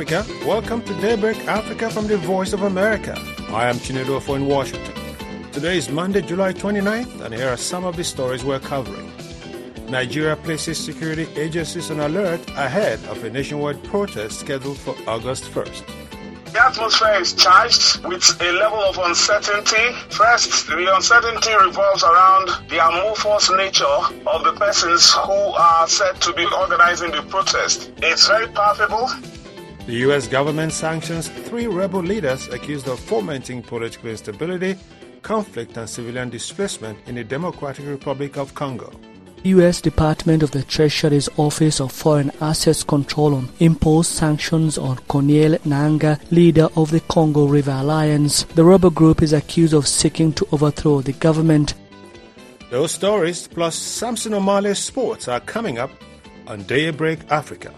Africa. Welcome to Daybreak Africa from the Voice of America. I am Chinedu Ofo in Washington. Today is Monday, July 29th, and here are some of the stories we're covering. Nigeria places security agencies on alert ahead of a nationwide protest scheduled for August 1st. The atmosphere is charged with a level of uncertainty. First, the uncertainty revolves around the amorphous nature of the persons who are said to be organizing the protest. It's very palpable. The U.S. government sanctions 3 rebel leaders accused of fomenting political instability, conflict, and civilian displacement in the Democratic Republic of Congo. U.S. Department of the Treasury's Office of Foreign Assets Control imposed sanctions on Corneille Nangaa, leader of the Congo River Alliance. The rebel group is accused of seeking to overthrow the government. Those stories plus Samson O'Malley's sports are coming up on Daybreak Africa.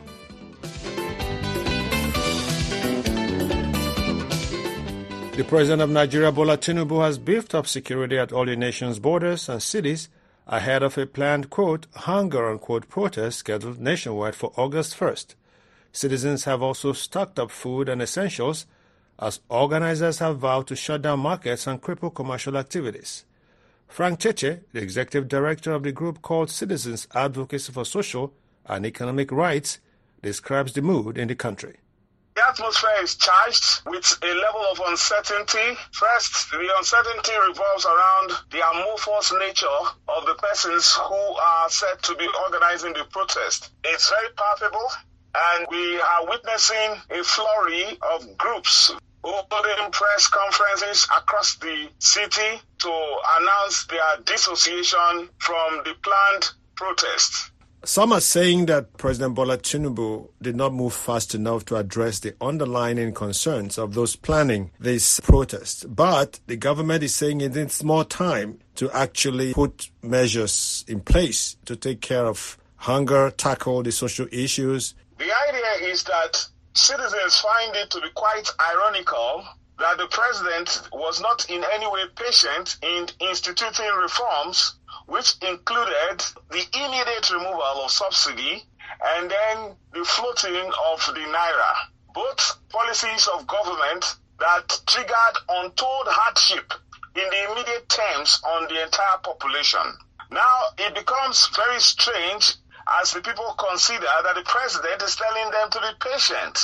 The president of Nigeria, Bola Tinubu, has beefed up security at all the nation's borders and cities ahead of a planned, quote, hunger, unquote, protest scheduled nationwide for August 1st. Citizens have also stocked up food and essentials as organizers have vowed to shut down markets and cripple commercial activities. Frank Cheche, the executive director of the group called Citizens Advocacy for Social and Economic Rights, describes the mood in the country. The atmosphere is charged with a level of uncertainty. First, the uncertainty revolves around the amorphous nature of the persons who are said to be organizing the protest. It's very palpable, and we are witnessing a flurry of groups holding press conferences across the city to announce their dissociation from the planned protest. Some are saying that President Bola Tinubu did not move fast enough to address the underlying concerns of those planning this protest. But the government is saying it needs more time to actually put measures in place to take care of hunger, tackle the social issues. The idea is that citizens find it to be quite ironical that the president was not in any way patient in instituting reforms which included the immediate removal of subsidy and then the floating of the naira. Both policies of government that triggered untold hardship in the immediate terms on the entire population. Now it becomes very strange as the people consider that the president is telling them to be patient,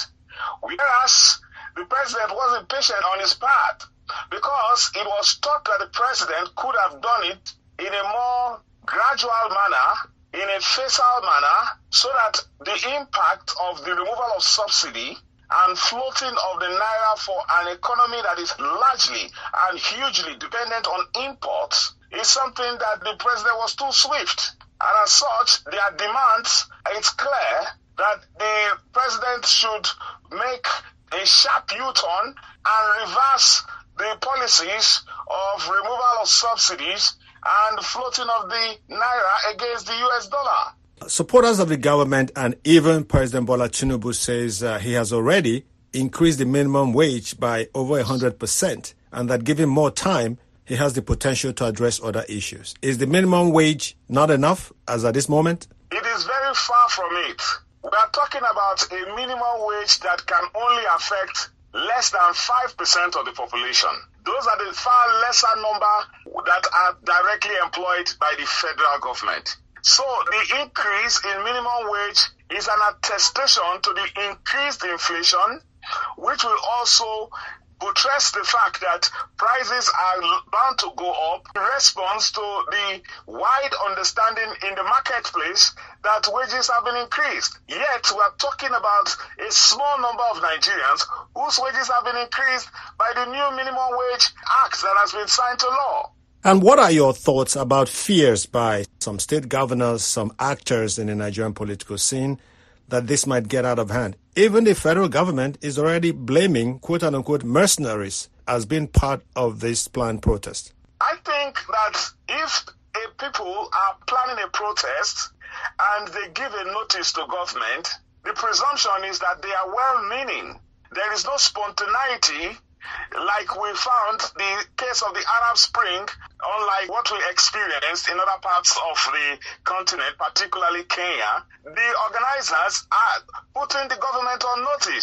whereas the president wasn't patient on his part because it was thought that the president could have done it in a more gradual manner, in a facile manner, so that the impact of the removal of subsidy and floating of the naira for an economy that is largely and hugely dependent on imports is something that the president was too swift. And as such, their demands, it's clear that the president should make a sharp U-turn and reverse the policies of removal of subsidies and floating of the naira against the US dollar. Supporters of the government and even President Bola Tinubu says he has already increased the minimum wage by over 100% and that given more time, he has the potential to address other issues. Is the minimum wage not enough as at this moment? It is very far from it. We are talking about a minimum wage that can only affect less than 5% of the population. Those are the far lesser number that are directly employed by the federal government. So the increase in minimum wage is an attestation to the increased inflation, which will also buttress the fact that prices are bound to go up in response to the wide understanding in the marketplace that wages have been increased. Yet we are talking about a small number of Nigerians whose wages have been increased by the new minimum wage act that has been signed to law. And what are your thoughts about fears by some state governors, some actors in the Nigerian political scene that this might get out of hand? Even the federal government is already blaming quote-unquote mercenaries as being part of this planned protest. I think that if people are planning a protest and they give a notice to government, the presumption is that they are well-meaning. There is no spontaneity like we found the case of the Arab Spring, unlike what we experienced in other parts of the continent, particularly Kenya. The organizers are putting the government on notice.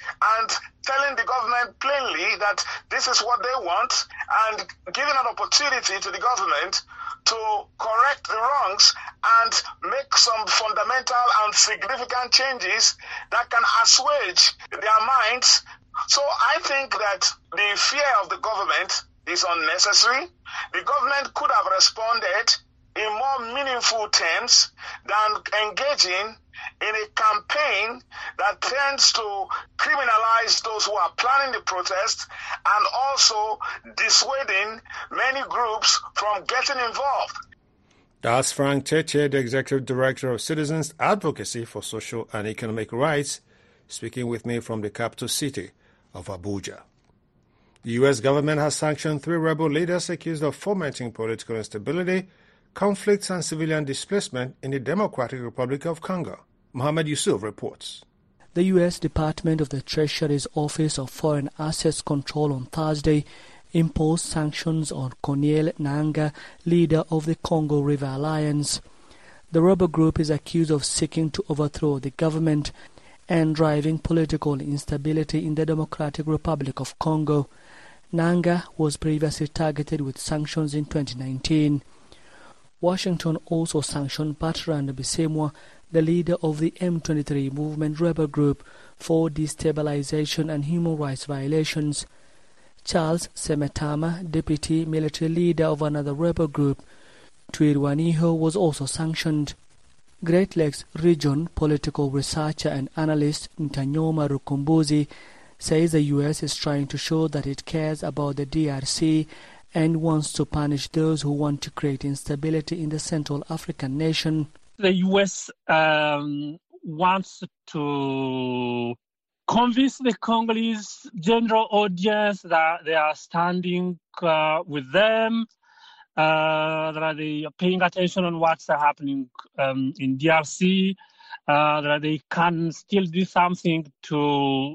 and telling the government plainly that this is what they want, and giving an opportunity to the government to correct the wrongs and make some fundamental and significant changes that can assuage their minds. So I think that the fear of the government is unnecessary. The government could have responded in more meaningful terms than engaging in a campaign that tends to criminalize those who are planning the protest and also dissuading many groups from getting involved. That's Frank Teche, the Executive Director of Citizens Advocacy for Social and Economic Rights, speaking with me from the capital city of Abuja. The U.S. government has sanctioned 3 rebel leaders accused of fomenting political instability, conflicts and civilian displacement in the Democratic Republic of Congo. Mohammed Yusuf reports. The U.S. Department of the Treasury's Office of Foreign Assets Control on Thursday imposed sanctions on Corneille Nangaa, leader of the Congo River Alliance. The rebel group is accused of seeking to overthrow the government and driving political instability in the Democratic Republic of Congo. Nangaa was previously targeted with sanctions in 2019. Washington also sanctioned Bertrand Bisimwa, the leader of the M23 movement rebel group, for destabilization and human rights violations. Charles Semetama, deputy military leader of another rebel group, Twirwaneho, was also sanctioned. Great Lakes Region political researcher and analyst Ntanyoma Rukumbuzi says the U.S. is trying to show that it cares about the DRC and wants to punish those who want to create instability in the Central African nation. The U.S. wants to convince the Congolese general audience that they are standing with them, that they are paying attention on what's happening in DRC, that they can still do something to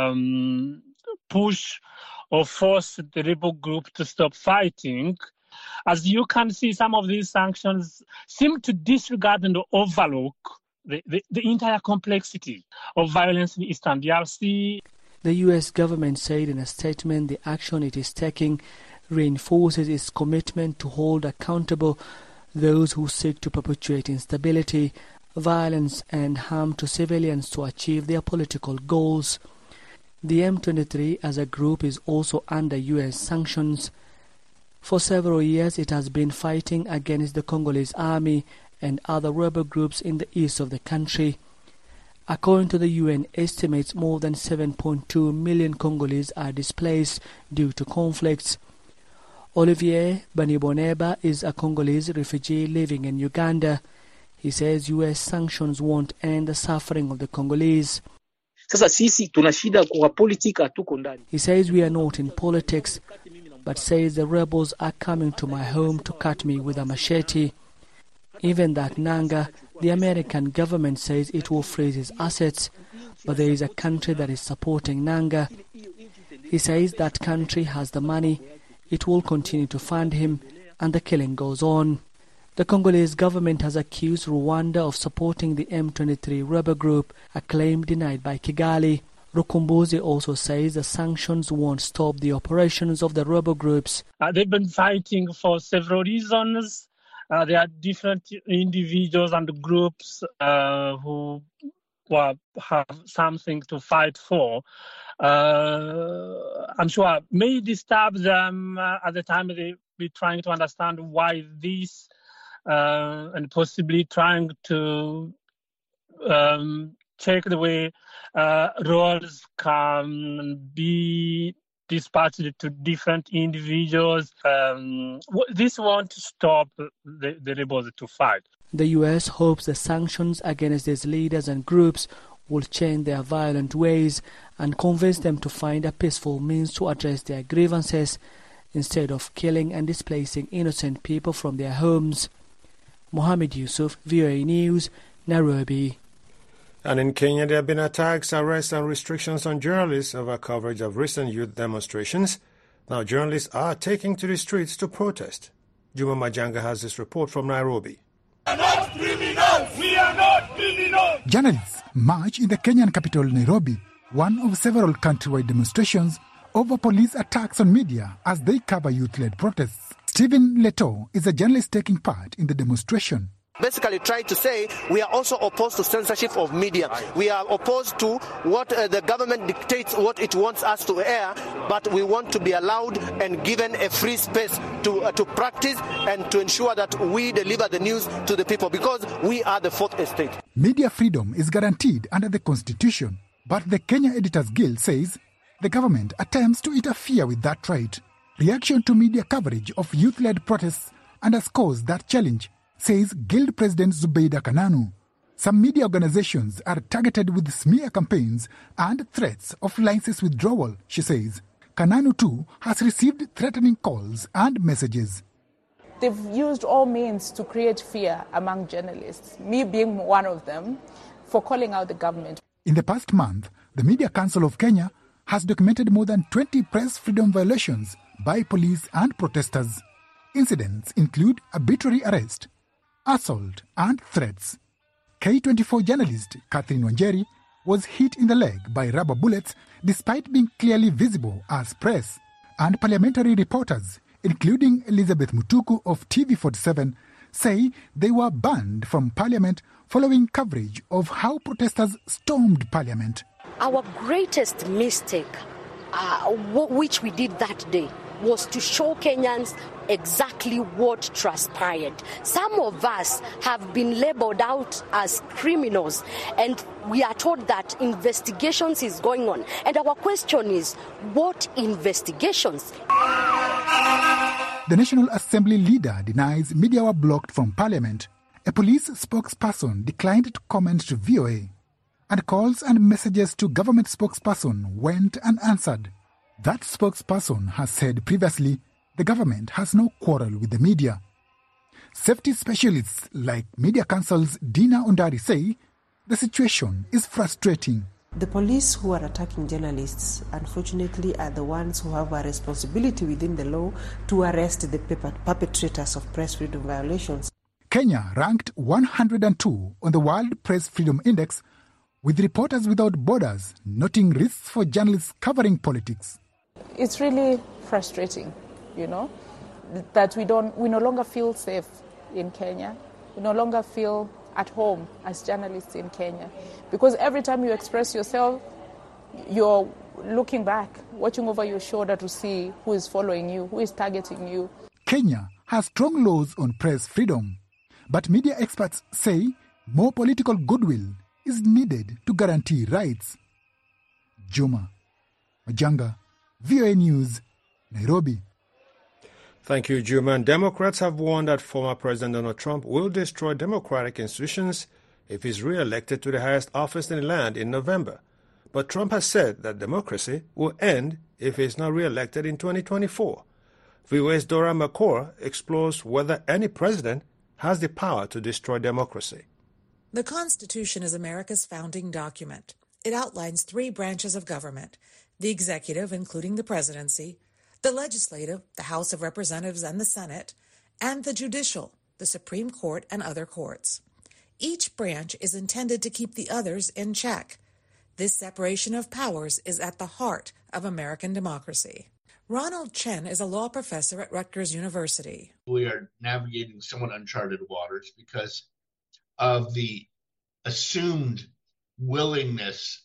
push or force the rebel group to stop fighting. As you can see, some of these sanctions seem to disregard and overlook the entire complexity of violence in Eastern DRC. The U.S. government said in a statement the action it is taking reinforces its commitment to hold accountable those who seek to perpetuate instability, violence and harm to civilians to achieve their political goals. The M23 as a group is also under U.S. sanctions. For several years it has been fighting against the Congolese army and other rebel groups in the east of the country. According to the UN estimates, more than 7.2 million Congolese are displaced due to conflicts. Olivier Baniboneba is a Congolese refugee living in Uganda. He says U.S. sanctions won't end the suffering of the Congolese. He says we are not in politics, but says the rebels are coming to my home to cut me with a machete. Even that Nangaa, the American government says it will freeze his assets, but there is a country that is supporting Nangaa. He says that country has the money, it will continue to fund him, and the killing goes on. The Congolese government has accused Rwanda of supporting the M23 rebel group, a claim denied by Kigali. Rukumbuzi also says the sanctions won't stop the operations of the rebel groups. They've been fighting for several reasons. There are different individuals and groups who have something to fight for. I'm sure it may disturb them at the time they be trying to understand why this and possibly trying to check the way roles can be dispatched to different individuals. This won't stop the rebels to fight. The U.S. hopes the sanctions against these leaders and groups will change their violent ways and convince them to find a peaceful means to address their grievances instead of killing and displacing innocent people from their homes. Mohammed Yusuf, VOA News, Nairobi. And in Kenya, there have been attacks, arrests and restrictions on journalists over coverage of recent youth demonstrations. Now journalists are taking to the streets to protest. Juma Majanga has this report from Nairobi. We are not criminals! We are not criminals! Journalists march in the Kenyan capital Nairobi one of several countrywide demonstrations over police attacks on media as they cover youth-led protests. Stephen Leto is a journalist taking part in the demonstration. Basically trying to say we are also opposed to censorship of media. We are opposed to what the government dictates what it wants us to air, but we want to be allowed and given a free space to practice and to ensure that we deliver the news to the people because we are the fourth estate. Media freedom is guaranteed under the Constitution, but the Kenya Editors Guild says the government attempts to interfere with that right. Reaction to media coverage of youth-led protests underscores that challenge, says Guild President Zubeida Kananu. Some media organizations are targeted with smear campaigns and threats of license withdrawal, she says. Kananu too has received threatening calls and messages. They've used all means to create fear among journalists, me being one of them, for calling out the government. In the past month, the Media Council of Kenya has documented more than 20 press freedom violations by police and protesters. Incidents include arbitrary arrest, assault and threats. K24 journalist Catherine Wanjeri was hit in the leg by rubber bullets despite being clearly visible as press. And parliamentary reporters, including Elizabeth Mutuku of TV47, say they were banned from parliament following coverage of how protesters stormed parliament. Our greatest mistake, which we did that day, was to show Kenyans exactly what transpired. Some of us have been labeled out as criminals, and we are told that investigations is going on. And our question is, what investigations? The National Assembly leader denies media were blocked from parliament. A police spokesperson declined to comment to VOA, and calls and messages to government spokesperson went unanswered. That spokesperson has said previously the government has no quarrel with the media. Safety specialists like Media Council's Dina Undari say the situation is frustrating. The police who are attacking journalists, unfortunately, are the ones who have a responsibility within the law to arrest the perpetrators of press freedom violations. Kenya ranked 102 on the World Press Freedom Index, with Reporters Without Borders noting risks for journalists covering politics. It's really frustrating, that we no longer feel safe in Kenya. We no longer feel at home as journalists in Kenya. Because every time you express yourself, you're looking back, watching over your shoulder to see who is following you, who is targeting you. Kenya has strong laws on press freedom, but media experts say more political goodwill is needed to guarantee rights. Juma Majanga, VOA News, Nairobi. Thank you, Juma. And Democrats have warned that former President Donald Trump will destroy democratic institutions if he's re-elected to the highest office in the land in November. But Trump has said that democracy will end if he's not re-elected in 2024. VOA's Dora McCord explores whether any president has the power to destroy democracy. The Constitution is America's founding document. It outlines 3 branches of government: the executive, including the presidency, the legislative, the House of Representatives and the Senate, and the judicial, the Supreme Court and other courts. Each branch is intended to keep the others in check. This separation of powers is at the heart of American democracy. Ronald Chen is a law professor at Rutgers University. We are navigating somewhat uncharted waters because of the assumed willingness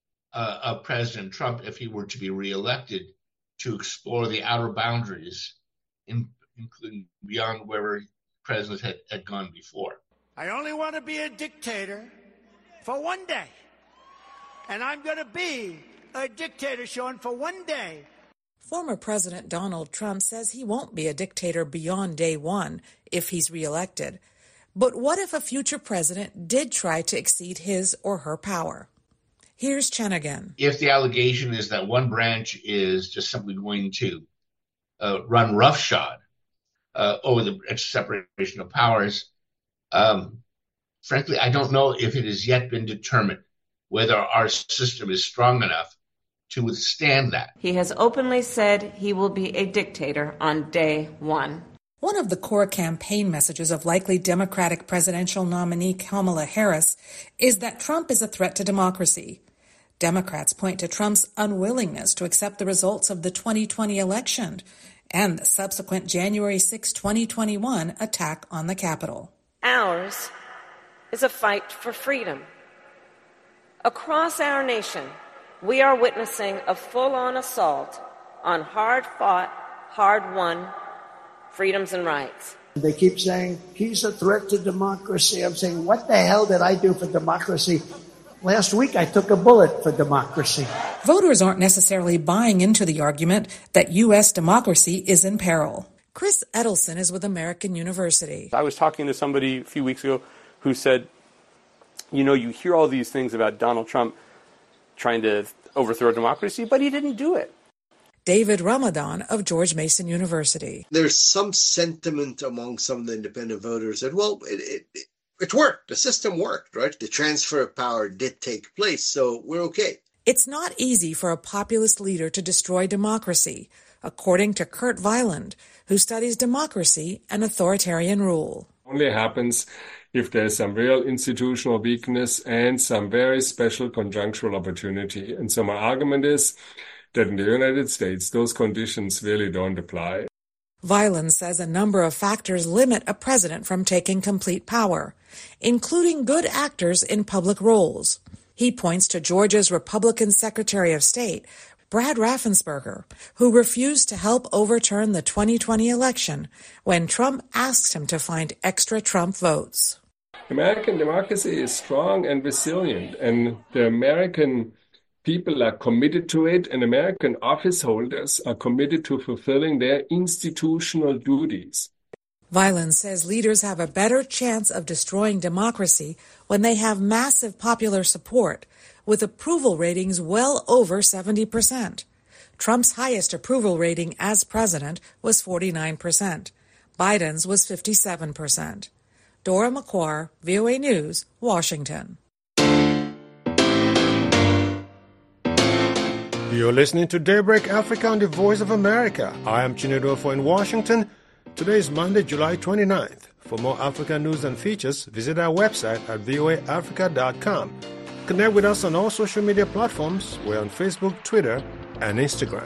of President Trump, if he were to be reelected, to explore the outer boundaries, including beyond where presidents had gone before. I only want to be a dictator for one day, and I'm going to be a dictator, Sean, for one day. Former President Donald Trump says he won't be a dictator beyond day one if he's reelected. But what if a future president did try to exceed his or her power? Here's Chen again. If the allegation is that one branch is just simply going to run roughshod over the separation of powers, frankly, I don't know if it has yet been determined whether our system is strong enough to withstand that. He has openly said he will be a dictator on day one. One of the core campaign messages of likely Democratic presidential nominee Kamala Harris is that Trump is a threat to democracy. Democrats point to Trump's unwillingness to accept the results of the 2020 election and the subsequent January 6, 2021 attack on the Capitol. Ours is a fight for freedom. Across our nation, we are witnessing a full-on assault on hard-fought, hard-won freedoms and rights. They keep saying, he's a threat to democracy. I'm saying, what the hell did I do for democracy? Last week, I took a bullet for democracy. Voters aren't necessarily buying into the argument that U.S. democracy is in peril. Chris Edelson is with American University. I was talking to somebody a few weeks ago who said, you know, you hear all these things about Donald Trump trying to overthrow democracy, but he didn't do it. David Ramadan of George Mason University. There's some sentiment among some of the independent voters that, well, it worked. The system worked, right? The transfer of power did take place, so we're okay. It's not easy for a populist leader to destroy democracy, according to Kurt Weiland, who studies democracy and authoritarian rule. It only happens if there's some real institutional weakness and some very special conjunctural opportunity. And so my argument is that in the United States, those conditions really don't apply. Weiland says a number of factors limit a president from taking complete power, including good actors in public roles. He points to Georgia's Republican Secretary of State, Brad Raffensperger, who refused to help overturn the 2020 election when Trump asked him to find extra Trump votes. American democracy is strong and resilient, and the American people are committed to it, and American office holders are committed to fulfilling their institutional duties. Weiland says leaders have a better chance of destroying democracy when they have massive popular support, with approval ratings well over 70%. Trump's highest approval rating as president was 49%. Biden's was 57%. Dora McQuarrie, VOA News, Washington. You're listening to Daybreak Africa on the Voice of America. I am Chinedu Ofo in Washington. Today is Monday, July 29th. For more African news and features, visit our website at voaafrica.com. Connect with us on all social media platforms. We're on Facebook, Twitter, and Instagram.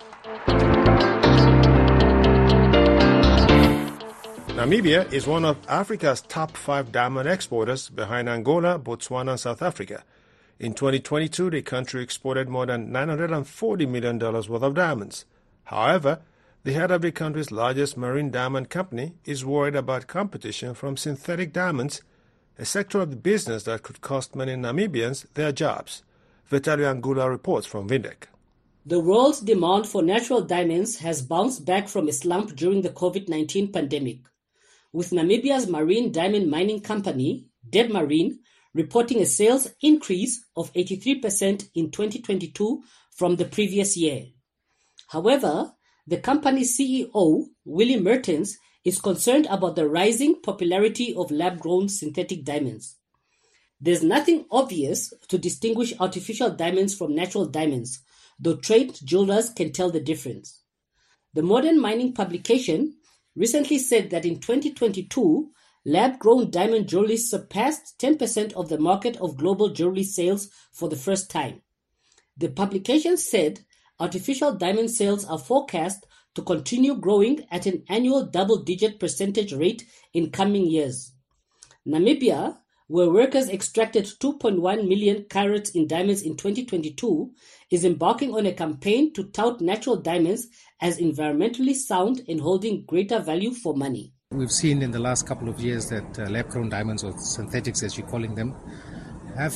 Namibia is one of Africa's top 5 diamond exporters, behind Angola, Botswana, and South Africa. In 2022, the country exported more than $940 million worth of diamonds. However, the head of the country's largest marine diamond company is worried about competition from synthetic diamonds, a sector of the business that could cost many Namibians their jobs. Vitaly Angula reports from Windhoek. The world's demand for natural diamonds has bounced back from a slump during the COVID-19 pandemic, with Namibia's marine diamond mining company, Deb Marine, reporting a sales increase of 83% in 2022 from the previous year. However, the company's CEO, Willie Mertens, is concerned about the rising popularity of lab-grown synthetic diamonds. There's nothing obvious to distinguish artificial diamonds from natural diamonds, though trained jewelers can tell the difference. The Modern Mining publication recently said that in 2022, lab-grown diamond jewelry surpassed 10% of the market of global jewelry sales for the first time. The publication said artificial diamond sales are forecast to continue growing at an annual double-digit percentage rate in coming years. Namibia, where workers extracted 2.1 million carats in diamonds in 2022, is embarking on a campaign to tout natural diamonds as environmentally sound and holding greater value for money. We've seen in the last couple of years that lab-grown diamonds, or synthetics as you're calling them, have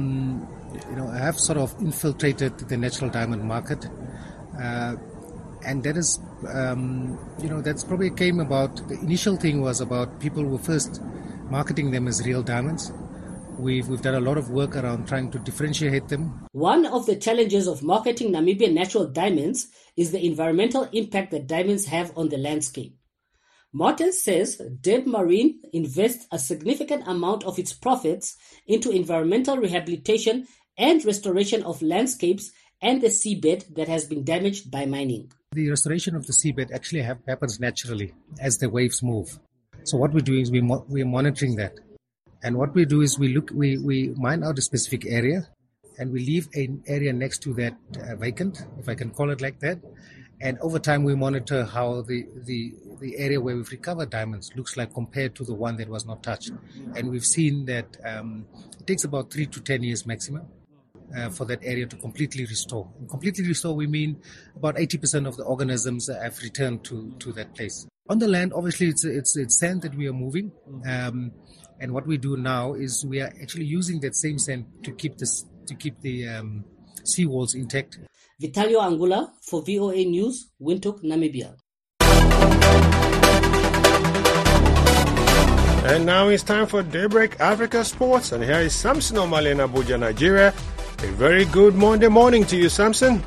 sort of infiltrated the natural diamond market, and that is, that's probably came about. The initial thing was about people were first marketing them as real diamonds. We've done a lot of work around trying to differentiate them. One of the challenges of marketing Namibian natural diamonds is the environmental impact that diamonds have on the landscape. Martin says Deb Marine invests a significant amount of its profits into environmental rehabilitation and restoration of landscapes and the seabed that has been damaged by mining. The restoration of the seabed actually happens naturally as the waves move. So what we do is we're monitoring that. And what we do is we mine out a specific area, and we leave an area next to that vacant, if I can call it like that. And over time, we monitor how the area where we've recovered diamonds looks like compared to the one that was not touched. And we've seen that it takes about 3 to 10 years maximum for that area to completely restore. And completely restore, we mean about 80% of the organisms have returned to that place. On the land, obviously, it's sand that we are moving. And what we do now is we are actually using that same sand to keep the seawalls intact. Vitalio Angula for VOA News, Windhoek, Namibia. And now it's time for Daybreak Africa Sports. And here is Samson Omale in Abuja, Nigeria. A very good Monday morning to you, Samson.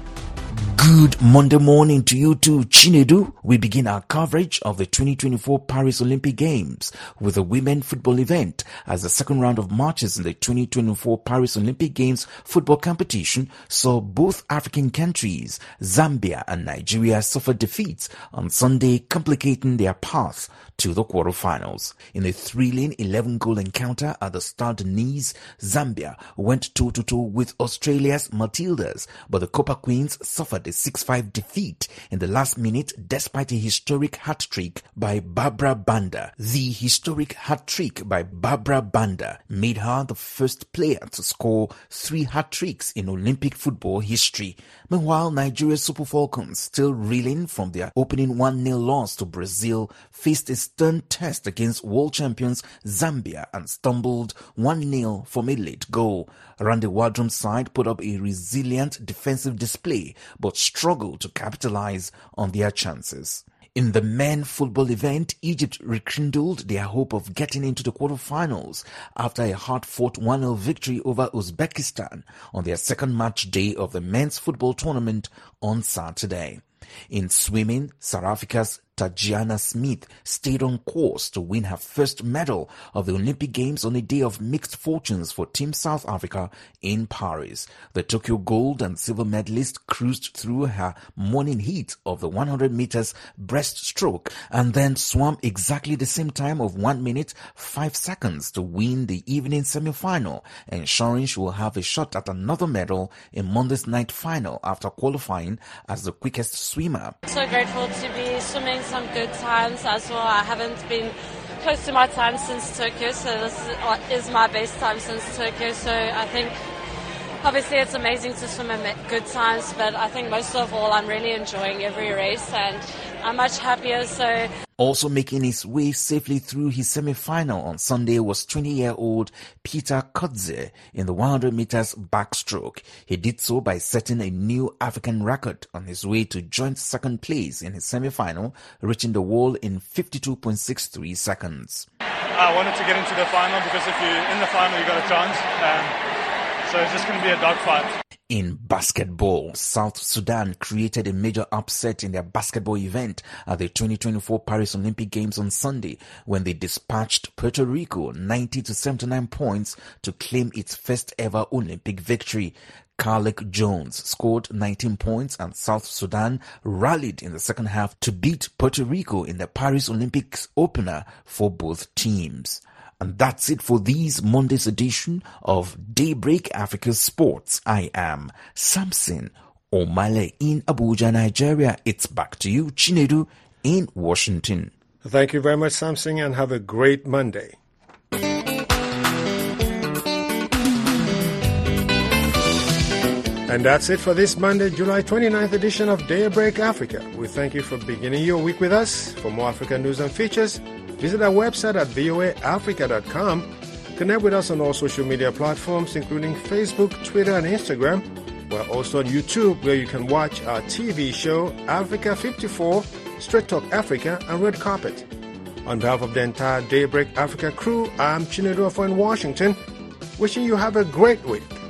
Good Monday morning to you too, Chinedu. We begin our coverage of the 2024 Paris Olympic Games with a women football event as the second round of matches in the 2024 Paris Olympic Games football competition saw both African countries, Zambia and Nigeria, suffer defeats on Sunday, complicating their path to the quarterfinals. In a thrilling 11-goal encounter at the Stade Nice, Zambia went toe-to-toe with Australia's Matildas, but the Copper Queens suffered a 6-5 defeat in the last minute despite a historic hat-trick by Barbara Banda. The historic hat-trick by Barbara Banda made her the first player to score 3 hat-tricks in Olympic football history. Meanwhile, Nigeria's Super Falcons, still reeling from their opening 1-0 loss to Brazil, faced a stern test against world champions Zambia and stumbled 1-0 from a late goal. Randy Wardrum's side put up a resilient defensive display but struggled to capitalize on their chances. In the men football event, Egypt rekindled their hope of getting into the quarterfinals after a hard-fought 1-0 victory over Uzbekistan on their second match day of the men's football tournament on Saturday. In swimming, South Africa's Tajana Smith stayed on course to win her first medal of the Olympic Games on a day of mixed fortunes for Team South Africa in Paris. The Tokyo gold and silver medalist cruised through her morning heat of the 100 meters breaststroke and then swam exactly the same time of 1 minute 5 seconds to win the evening semi-final, ensuring she will have a shot at another medal in Monday's night final after qualifying as the quickest swimmer. So grateful to be swimming some good times as well. I haven't been close to my time since Tokyo, so this is my best time since Tokyo. So I think obviously it's amazing to swim at good times, but I think most of all I'm really enjoying every race and I'm much happier. So also making his way safely through his semi-final on Sunday was 20-year-old Peter Kotze in the 100 meters backstroke. He did so by setting a new African record on his way to joint second place in his semi-final, reaching the wall in 52.63 seconds. I wanted to get into the final because if you're in the final, you got a chance. So it's just going to be a dogfight. In basketball, South Sudan created a major upset in their basketball event at the 2024 Paris Olympic Games on Sunday when they dispatched Puerto Rico 90-79 points to claim its first ever Olympic victory. Carlick Jones scored 19 points and South Sudan rallied in the second half to beat Puerto Rico in the Paris Olympics opener for both teams. And that's it for this Monday's edition of Daybreak Africa Sports. I am Samson Omale in Abuja, Nigeria. It's back to you, Chinedu, in Washington. Thank you very much, Samson, and have a great Monday. And that's it for this Monday, July 29th edition of Daybreak Africa. We thank you for beginning your week with us. For more African news and features, visit our website at voaafrica.com. Connect with us on all social media platforms, including Facebook, Twitter, and Instagram. We're also on YouTube, where you can watch our TV show, Africa 54, Straight Talk Africa, and Red Carpet. On behalf of the entire Daybreak Africa crew, I'm Chinedu in Washington, wishing you have a great week.